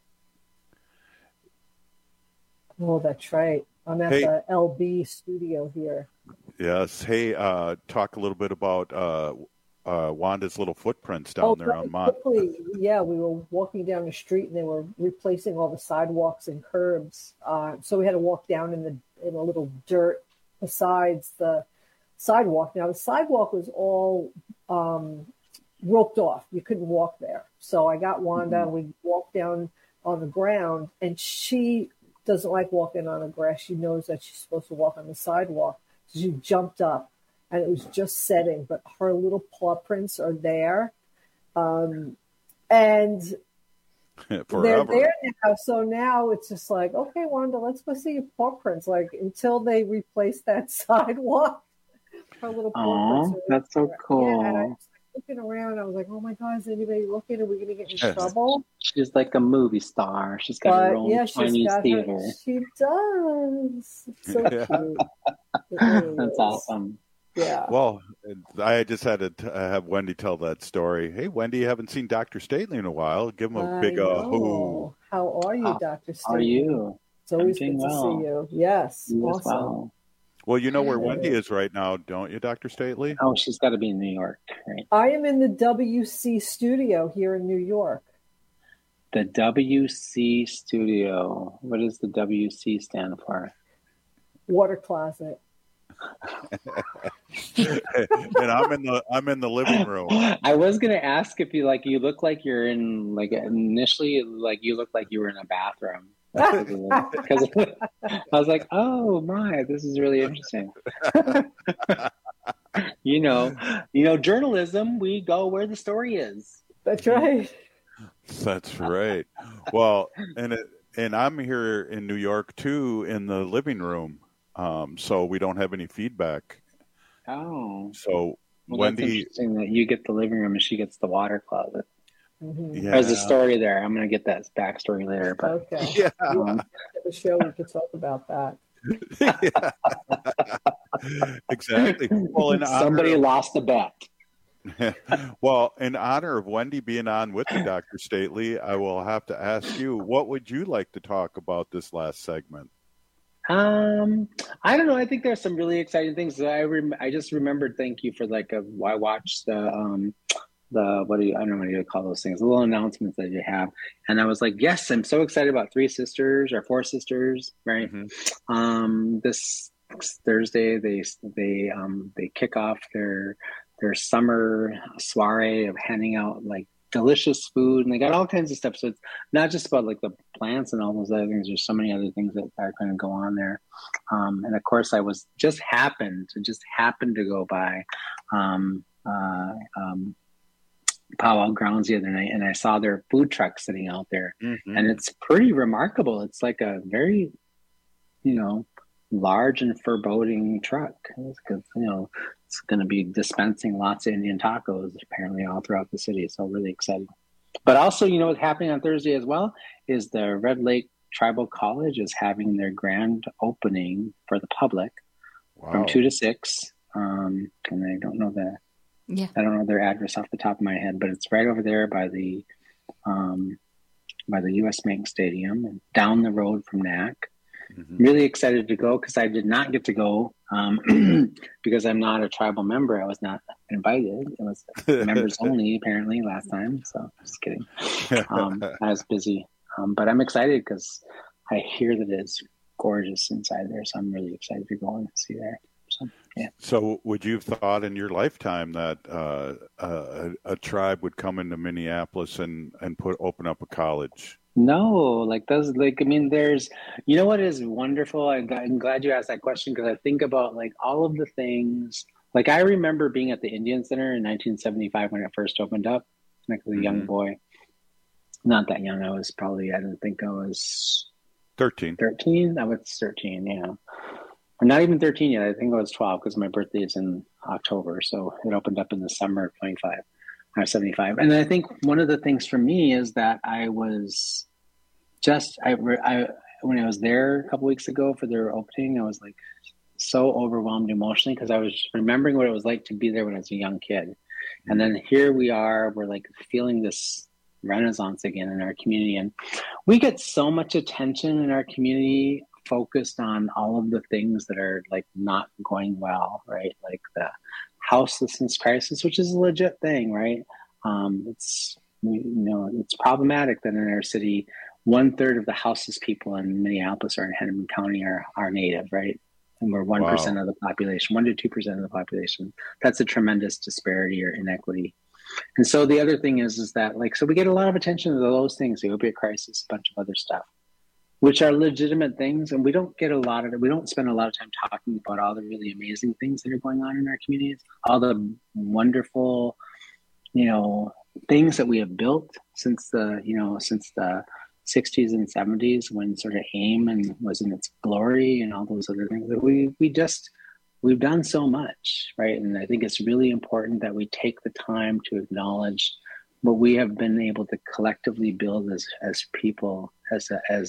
Oh, that's right. I'm at the LB studio here. Yes. Hey, talk a little bit about Wanda's little footprints down there on Mont. Yeah, we were walking down the street and they were replacing all the sidewalks and curbs. So we had to walk down in a little dirt besides the sidewalk. Now the sidewalk was all roped off. You couldn't walk there. So I got Wanda and we walked down on the ground, and she doesn't like walking on the grass. She knows that she's supposed to walk on the sidewalk. So she jumped up, and it was just setting, but her little paw prints are there. And they're there now. So now it's just like, okay, Wanda, let's go see your paw prints. Like, until they replace that sidewalk, her little paw prints are that's so cool. Yeah, and I was looking around. I was like, oh my God, is anybody looking? Are we going to get in trouble? She's like a movie star. She's got her own Chinese theater. She does. It's so cute. That's awesome. Yeah. Well, I just had to have Wendy tell that story. Hey, Wendy, you haven't seen Dr. Stately in a while. Give him a big who. How are you, Dr. Stately? How are you? It's always good to see you. Yes. Awesome. Well, you know where Wendy is right now, don't you, Dr. Stately? Oh, she's got to be in New York, right? I am in the WC studio here in New York. The WC studio. What does the WC stand for? Water closet. And I'm in the living room. I was gonna ask if you look like you're in initially you look like you were in a bathroom. Because I was like, oh my, this is really interesting. you know, journalism, we go where the story is. That's right. That's right. Well, and I'm here in New York too, in the living room. So we don't have any feedback. Oh. So Wendy, that's interesting that you get the living room and she gets the water closet. Mm-hmm. Yeah. There's a story there. I'm going to get that backstory later. But, okay. Yeah. The show, we could talk about that. Exactly. Well, somebody lost a bet. Well, in honor of Wendy being on with me, Dr. Stately, I will have to ask you, what would you like to talk about this last segment? I don't know. I think there's some really exciting things. I just remembered. Thank you for I watched the I don't know what you call those things, the little announcements that you have, and I was like, yes, I'm so excited about Four Sisters, right? Mm-hmm. This Thursday they kick off their summer soiree of handing out delicious food, and they got all kinds of stuff. So it's not just about the plants and all those other things. There's so many other things that are going to go on there. And of course, I just happened to go by Powwow Grounds the other night, and I saw their food truck sitting out there, mm-hmm. and it's pretty remarkable. It's like a very, large and foreboding truck, because it's going to be dispensing lots of Indian tacos apparently all throughout the city. So really exciting. But also, what's happening on Thursday as well is the Red Lake Tribal College is having their grand opening for the public from 2 to 6. And I don't know their address off the top of my head, but it's right over there by the US Bank Stadium and down the road from NAC. really excited to go because I did not get to go because I'm not a tribal member. I was not invited. It was members only apparently last time. So just kidding. I was busy, but I'm excited because I hear that it's gorgeous inside there. So I'm really excited to go and see there. So, yeah. So would you have thought in your lifetime that a tribe would come into Minneapolis and open up a college? No, there's, you know what is wonderful? I'm glad you asked that question because I think about like all of the things, like I remember being at the Indian Center in 1975 when it first opened up, like as a young boy. Not that young. I was 13. 13? I was 13, yeah. Or not even 13 yet. I think I was 12 because my birthday is in October. So it opened up in the summer of 75. And I think one of the things for me is that I was when I was there a couple weeks ago for their opening, I was like so overwhelmed emotionally because I was remembering what it was like to be there when I was a young kid. And then here we are, we're like feeling this renaissance again in our community. And we get so much attention in our community focused on all of the things that are like not going well, right? Like the houselessness crisis, which is a legit thing, right? It's problematic that in our city, 1/3 of the houseless people in Minneapolis or in Hennepin County are Native, right? And we're 1% of the population, 1 to 2% of the population. That's a tremendous disparity or inequity. And so the other thing is that so we get a lot of attention to those things, the opioid crisis, a bunch of other stuff, which are legitimate things. And we don't spend a lot of time talking about all the really amazing things that are going on in our communities, all the wonderful, things that we have built since the 60s and 70s when sort of AIM and was in its glory and all those other things that we've done so much, right? And I think it's really important that we take the time to acknowledge what we have been able to collectively build as people, as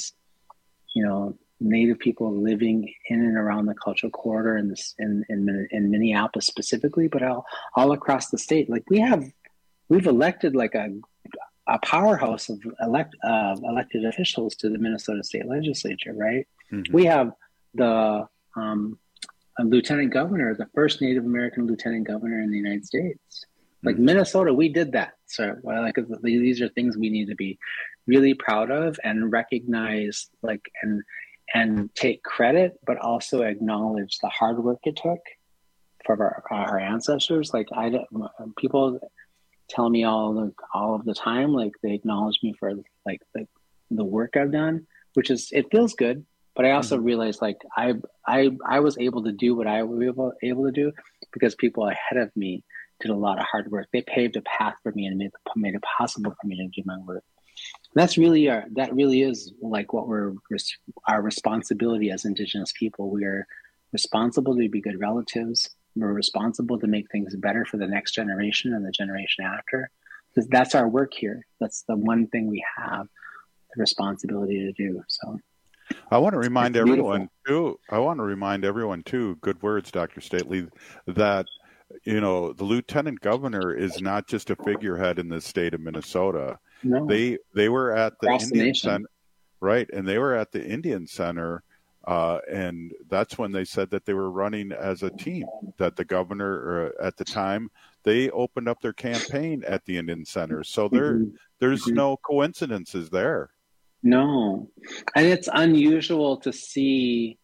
Native people living in and around the cultural corridor in Minneapolis specifically, but all across the state. Like we've elected like a powerhouse of elected officials to the Minnesota State Legislature, right? Mm-hmm. We have the lieutenant governor, the first Native American lieutenant governor in the United States. Like Minnesota, we did that. So these are things we need to be really proud of and recognize, and take credit, but also acknowledge the hard work it took for our ancestors. People tell me all of the time, they acknowledge me for the work I've done, which is, it feels good. But I also realized I was able to do what I was able to do because people ahead of me did a lot of hard work. They paved a path for me and made it possible for me to do my work. And that really is what our responsibility as Indigenous people. We are responsible to be good relatives. We're responsible to make things better for the next generation and the generation after. Because that's our work here. That's the one thing we have the responsibility to do. So I want to remind everyone too, good words, Dr. Stately, that the lieutenant governor is not just a figurehead in the state of Minnesota. No. They were at the Indian Center, right? And they were at the Indian Center, and that's when they said that they were running as a team. That the governor, at the time, they opened up their campaign at the Indian Center. So there's no coincidences there. No, and it's unusual to see.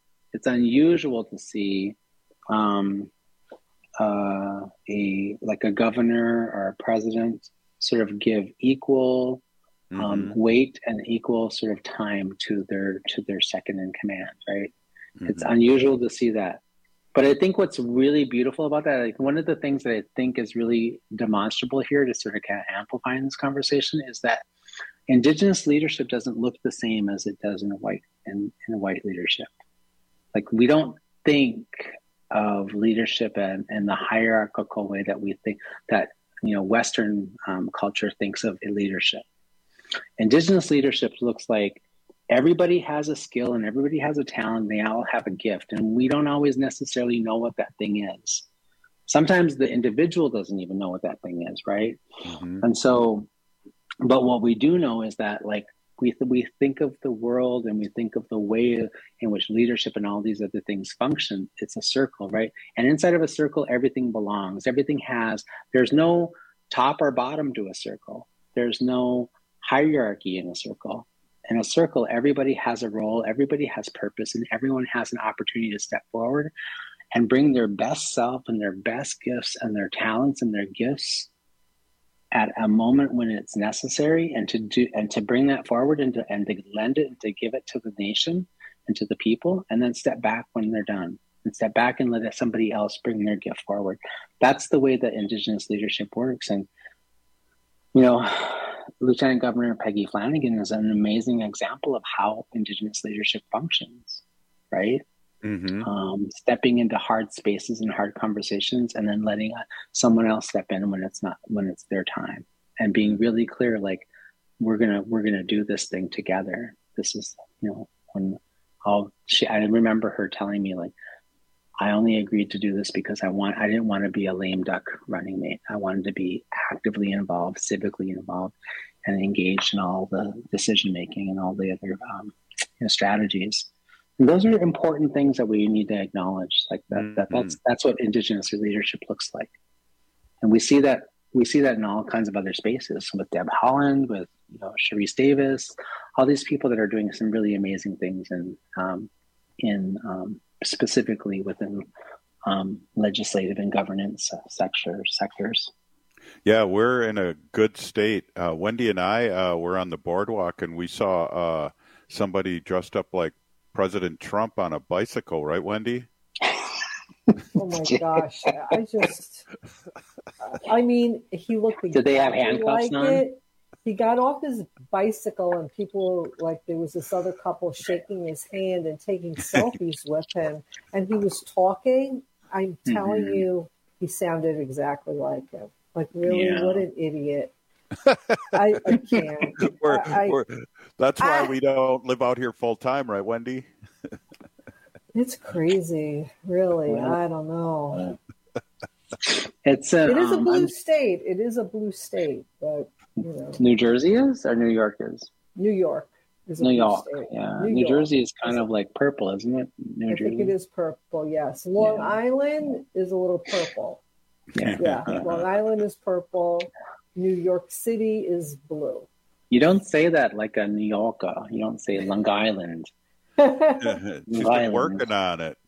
A governor or a president sort of give equal weight and equal sort of time to their second in command, right? Mm-hmm. It's unusual to see that. But I think what's really beautiful about that, one of the things that I think is really demonstrable here to sort of kind of amplify in this conversation is that Indigenous leadership doesn't look the same as it does in a white leadership. We don't think of leadership and the hierarchical way that we think that Western culture thinks of leadership. Indigenous leadership looks like everybody has a skill and everybody has a talent. They all have a gift, and we don't always necessarily know what that thing is. Sometimes the individual doesn't even know what that thing is, right? Mm-hmm. And so, but what we do know is that we think of the world and we think of the way in which leadership and all these other things function. It's a circle, right? And inside of a circle, everything belongs. There's no top or bottom to a circle. There's no hierarchy in a circle. In a circle, everybody has a role, everybody has purpose, and everyone has an opportunity to step forward and bring their best self and their best gifts and their talents and their gifts at a moment when it's necessary, and to bring that forward and to lend it and to give it to the nation and to the people, and then step back when they're done and step back and let somebody else bring their gift forward. That's the way that Indigenous leadership works. And, Lieutenant Governor Peggy Flanagan is an amazing example of how Indigenous leadership functions, right? Mm-hmm. Stepping into hard spaces and hard conversations, and then letting someone else step in when it's their time, and being really clear, like, we're gonna do this thing together. This is, I remember her telling me, like, I only agreed to do this because I didn't want to be a lame duck running mate. I wanted to be actively involved, civically involved, and engaged in all the decision making and all the other strategies. And those are important things that we need to acknowledge. Like that's what Indigenous leadership looks like, and we see that in all kinds of other spaces with Deb Haaland, with Sharice Davis, all these people that are doing some really amazing things in specifically within legislative and governance sectors. Yeah, we're in a good state. Wendy and I were on the boardwalk, and we saw somebody dressed up like President Trump on a bicycle, right, Wendy? Oh my gosh! He looked. Did they have handcuffs on? It. He got off his bicycle, and people, like, there was this other couple shaking his hand and taking selfies with him, and he was talking. I'm telling you, he sounded exactly like him. Like, really, what an idiot! I can't. That's why we don't live out here full time, right, Wendy? It's crazy, really. I don't know. It is a blue state. It is a blue state, but New Jersey is, or New York is? New York is a New blue York. state. Yeah, New Jersey is kind of like purple, isn't it? I think it is purple. Yes, Long Island is a little purple. Yeah, Long Island is purple. New York City is blue. You don't say that like a New Yorker. You don't say Long Island. She's been working on it.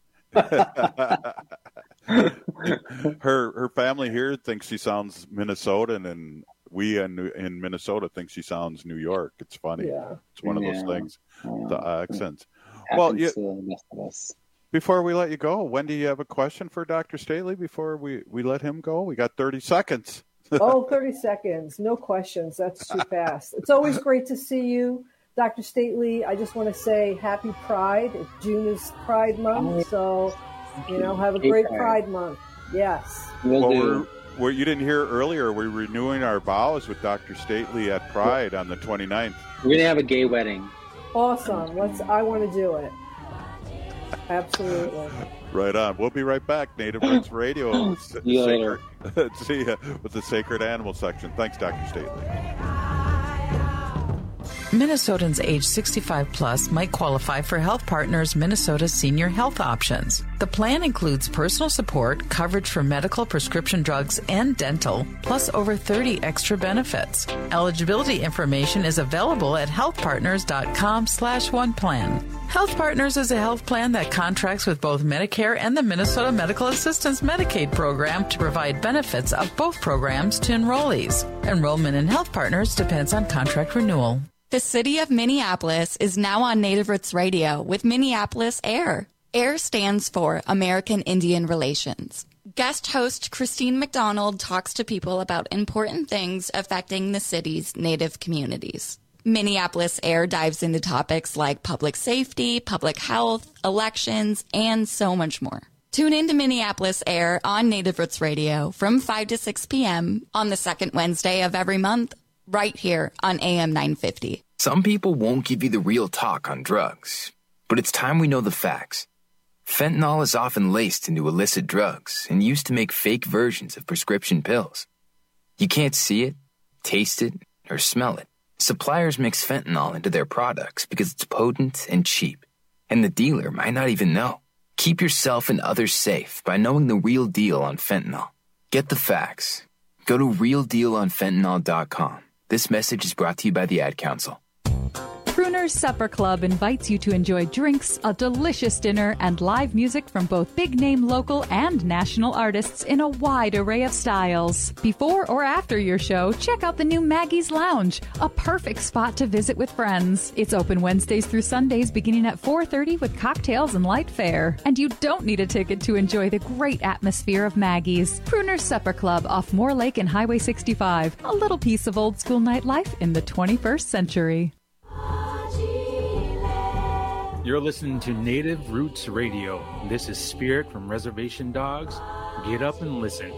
Her family here thinks she sounds Minnesotan, and we in Minnesota think she sounds New York. It's funny. Yeah. It's one of those things. The accents. Well, before we let you go, Wendy, you have a question for Dr. Stately before we let him go? We got 30 seconds. 30 seconds. No questions. That's too fast. It's always great to see you, Dr. Stately. I just want to say happy Pride. June is Pride Month, so, have a great Pride Month. Yes. Well, you didn't hear earlier, we're renewing our vows with Dr. Stately at Pride on the 29th. We're going to have a gay wedding. Awesome. I want to do it. Absolutely. Right on. We'll be right back. Native Roots Radio. See you with the Sacred Animal section. Thanks, Dr. Stately. Minnesotans age 65 plus might qualify for Health Partners Minnesota Senior Health Options. The plan includes personal support, coverage for medical, prescription drugs, and dental, plus over 30 extra benefits. Eligibility information is available at healthpartners.com/oneplan. Health Partners is a health plan that contracts with both Medicare and the Minnesota Medical Assistance Medicaid program to provide benefits of both programs to enrollees. Enrollment in Health Partners depends on contract renewal. The city of Minneapolis is now on Native Roots Radio with Minneapolis AIR. AIR stands for American Indian Relations. Guest host Christine McDonald talks to people about important things affecting the city's Native communities. Minneapolis AIR dives into topics like public safety, public health, elections, and so much more. Tune in to Minneapolis AIR on Native Roots Radio from 5 to 6 p.m. on the second Wednesday of every month, right here on AM 950. Some people won't give you the real talk on drugs, but it's time we know the facts. Fentanyl is often laced into illicit drugs and used to make fake versions of prescription pills. You can't see it, taste it, or smell it, Suppliers mix fentanyl into their products because it's potent and cheap, and the dealer might not even know. Keep yourself and others safe by knowing the real deal on fentanyl. Get the facts. Go to realdealonfentanyl.com. This message is brought to you by the Ad Council. Crooner's Supper Club invites you to enjoy drinks, a delicious dinner, and live music from both big-name local and national artists in a wide array of styles. Before or after your show, check out the new Maggie's Lounge, a perfect spot to visit with friends. It's open Wednesdays through Sundays beginning at 4:30 with cocktails and light fare. And you don't need a ticket to enjoy the great atmosphere of Maggie's. Crooner's Supper Club off Moore Lake and Highway 65. A little piece of old school nightlife in the 21st century. You're listening to Native Roots Radio. This is Spirit from Reservation Dogs. Get up and listen.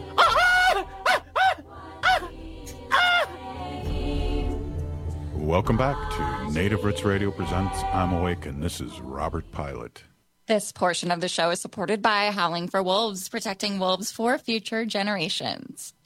Welcome back to Native Roots Radio presents I'm Awake, and this is Robert Pilot. This portion of the show is supported by Howling for Wolves, protecting wolves for future generations.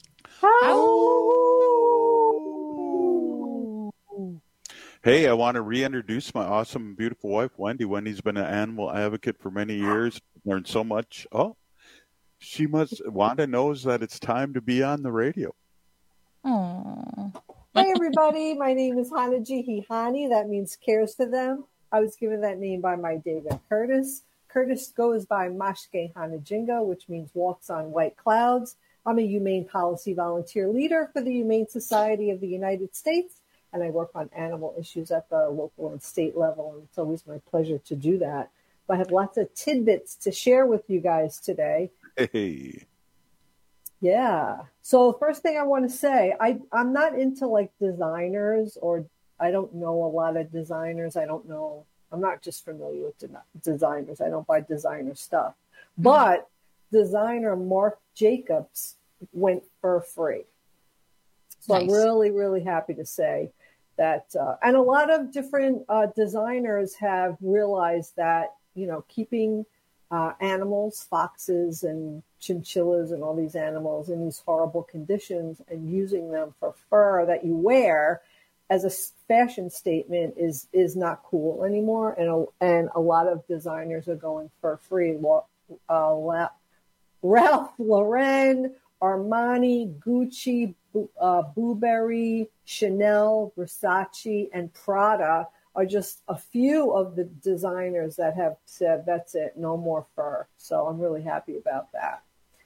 Hey, I want to reintroduce my awesome, beautiful wife, Wendy. Wendy's been an animal advocate for many years. Learned so much. Oh, Wanda knows that it's time to be on the radio. Aww. Hey, everybody. My name is Hanaji Hihani. That means cares for them. I was given that name by my David Curtis. Curtis goes by Mashke Hanajinga, which means walks on white clouds. I'm a humane policy volunteer leader for the Humane Society of the United States, and I work on animal issues at the local and state level, and it's always my pleasure to do that. But I have lots of tidbits to share with you guys today. Hey. Yeah. So first thing I want to say, I'm not into like designers, or I don't know a lot of designers. I'm not just familiar with designers. I don't buy designer stuff. But designer Marc Jacobs went for free. So nice. I'm really, really happy to say that, and a lot of different designers have realized that, keeping animals, foxes and chinchillas and all these animals in these horrible conditions and using them for fur that you wear as a fashion statement is not cool anymore. And a lot of designers are going for free. Ralph Lauren, Armani, Gucci, Burberry, Chanel, Versace, and Prada are just a few of the designers that have said, that's it, no more fur. So I'm really happy about that.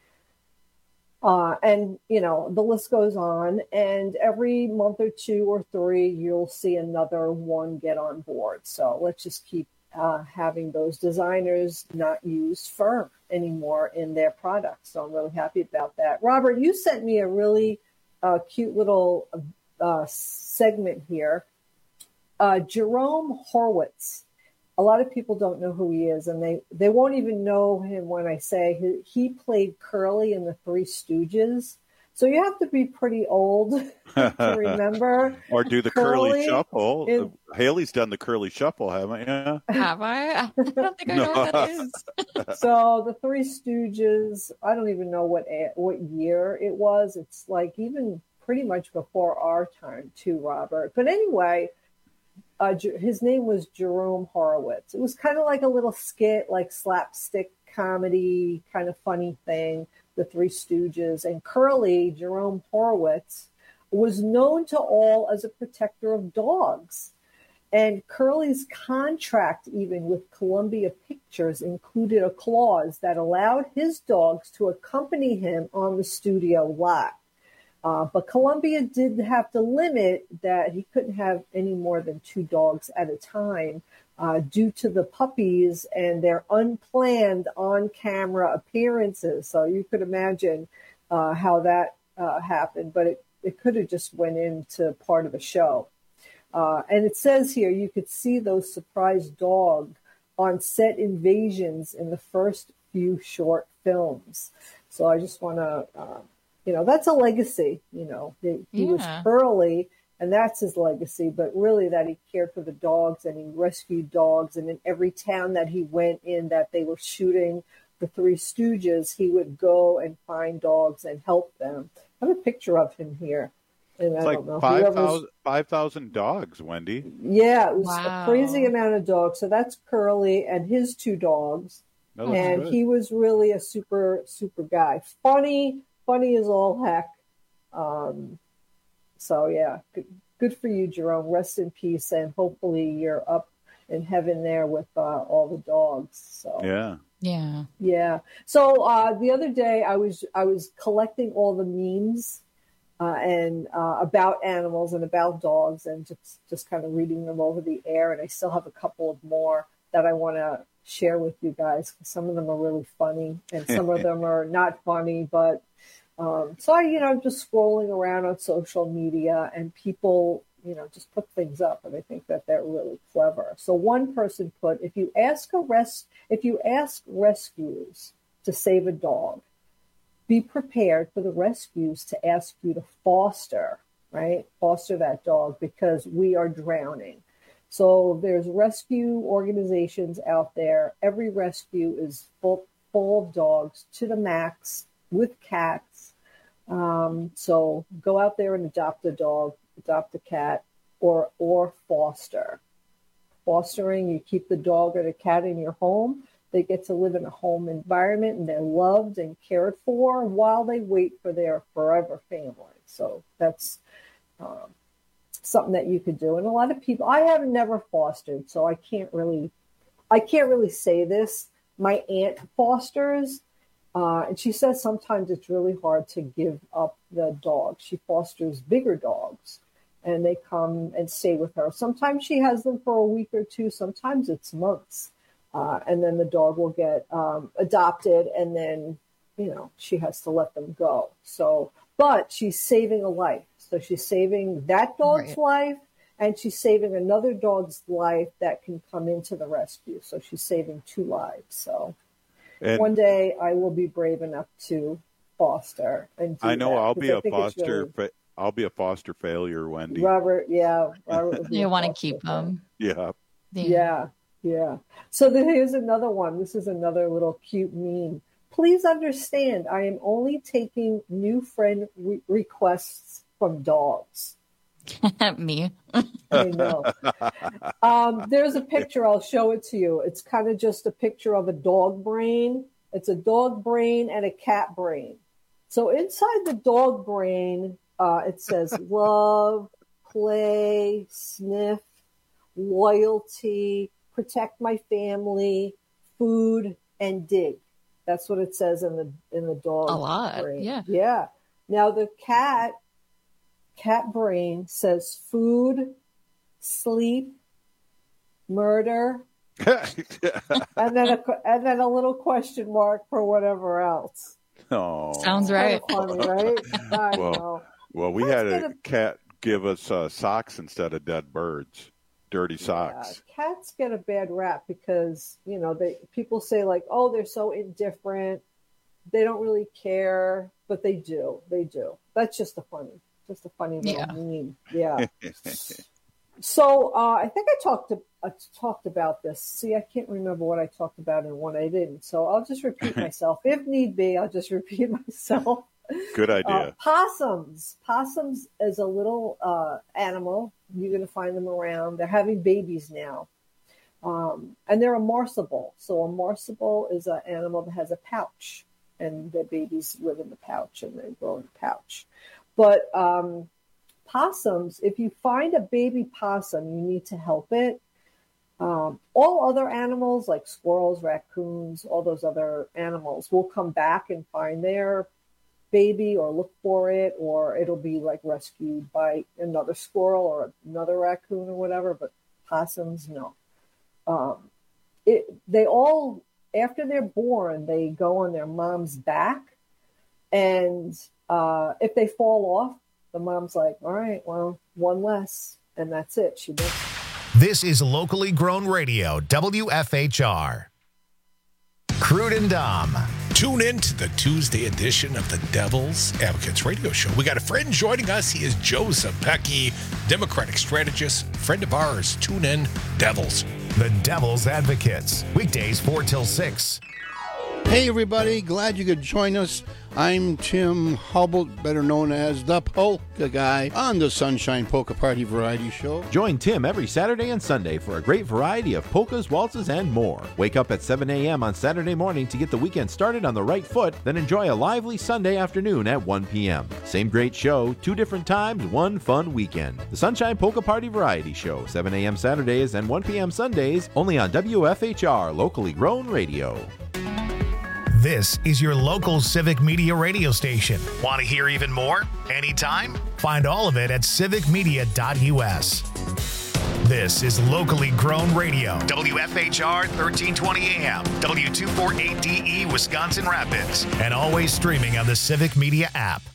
And, the list goes on, and every month or two or three, you'll see another one get on board. So let's just keep having those designers not use fur anymore in their products. So I'm really happy about that. Robert, you sent me a really cute little segment here. Jerome Horwitz. A lot of people don't know who he is, and they won't even know him when I say he played Curly in the Three Stooges. So you have to be pretty old to remember. Or do the Curly Shuffle. Haley's done the Curly Shuffle, haven't you? Have I? I don't think I know what that is. So the Three Stooges, I don't even know what year it was. It's like even pretty much before our time too, Robert. But anyway, his name was Jerome Horwitz. It was kind of like a little skit, like slapstick comedy, kind of funny thing, the Three Stooges. And Curly, Jerome Horwitz, was known to all as a protector of dogs. And Curly's contract, even with Columbia Pictures, included a clause that allowed his dogs to accompany him on the studio lot. But Columbia did have to limit that he couldn't have any more than 2 dogs at a time due to the puppies and their unplanned on-camera appearances. So you could imagine how that happened, but it could have just went into part of a show. And it says here, you could see those surprise dog on set invasions in the first few short films. So I just want to... that's a legacy, he was Curly, and that's his legacy, but really that he cared for the dogs and he rescued dogs. And in every town that he went in that they were shooting the Three Stooges, he would go and find dogs and help them. I have a picture of him here. And it's I like don't know, 5,000 dogs, Wendy. Yeah, it was a crazy amount of dogs. So that's Curly and his 2 dogs. And good. he was really a super, super guy. Funny as all heck. So yeah, good for you, Jerome. Rest in peace, and hopefully you're up in heaven there with all the dogs. So yeah. So the other day I was collecting all the memes and about animals and about dogs, and just kind of reading them over the air. And I still have a couple of more that I want to share with you guys, because some of them are really funny and some of them are not funny. But so I'm just scrolling around on social media, and people, just put things up, and I think that they're really clever. So one person put, if you ask rescuers to save a dog, be prepared for the rescues to ask you to foster that dog, because we are drowning. So there's rescue organizations out there. Every rescue is full of dogs to the max, with cats. So go out there and adopt a dog, adopt a cat, or foster. Fostering, you keep the dog or the cat in your home. They get to live in a home environment, and they're loved and cared for while they wait for their forever family. So that's something that you could do. And a lot of people, I have never fostered, so I can't really say this. My aunt fosters, and she says sometimes it's really hard to give up the dog. She fosters bigger dogs, and they come and stay with her. Sometimes she has them for a week or two. Sometimes it's months. And then the dog will get adopted, and then, she has to let them go. So, but she's saving a life. So she's saving that dog's life, and she's saving another dog's life that can come into the rescue. So she's saving 2 lives. So one day I will be brave enough to foster and do I know that, I'll be a foster. really... I'll be a foster failure, Wendy. Robert. You want to keep them. Yeah. Yeah. So here's another one. This is another little cute meme. Please understand, I am only taking new friend requests from dogs. Me. I know. There's a picture. I'll show it to you. It's kind of just a picture of a dog brain. It's a dog brain and a cat brain. So inside the dog brain, it says love, play, sniff, loyalty, protect my family, food, and dig. That's what it says in the dog a lot brain. Yeah. Now the cat brain says food, sleep, murder, and then a little question mark for whatever else. Oh, sounds right. Funny, right? I know. Well, we had a cat give us socks instead of dead birds. Dirty socks. Yeah, cats get a bad rap because, people say like, oh, they're so indifferent. They don't really care, but they do. They do. That's just a funny little meme. Yeah. So I think I talked about this. See, I can't remember what I talked about and what I didn't. So I'll just repeat myself. If need be, I'll just repeat myself. Good idea. Possums. Possums is a little animal. You're going to find them around. They're having babies now. And they're a marsupial. So a marsupial is an animal that has a pouch. And their babies live in the pouch and they grow in the pouch. But possums, if you find a baby possum, you need to help it. All other animals like squirrels, raccoons, all those other animals will come back and find their baby or look for it, or it'll be like rescued by another squirrel or another raccoon or whatever. But possums, no. They all, after they're born, they go on their mom's back. And if they fall off, the mom's like, all right, well, one less. And that's it. She does. This is locally grown radio, WFHR. Crude and Dom. Tune in to the Tuesday edition of the Devil's Advocates radio show. We got a friend joining us. He is Joe Zepecki, Democratic strategist, friend of ours. Tune in, Devils. The Devil's Advocates, weekdays 4 till 6. Hey everybody, glad you could join us. I'm Tim Hubble, better known as the Polka Guy, on the Sunshine Polka Party Variety Show. Join Tim every Saturday and Sunday for a great variety of polkas, waltzes, and more. Wake up at 7 a.m. on Saturday morning to get the weekend started on the right foot, then enjoy a lively Sunday afternoon at 1 p.m. Same great show, 2 different times, one fun weekend. The Sunshine Polka Party Variety Show, 7 a.m. Saturdays and 1 p.m. Sundays, only on WFHR, locally grown radio. This is your local Civic Media radio station. Want to hear even more? Anytime? Find all of it at civicmedia.us. This is locally grown radio. WFHR 1320 AM, W248DE Wisconsin Rapids, and always streaming on the Civic Media app.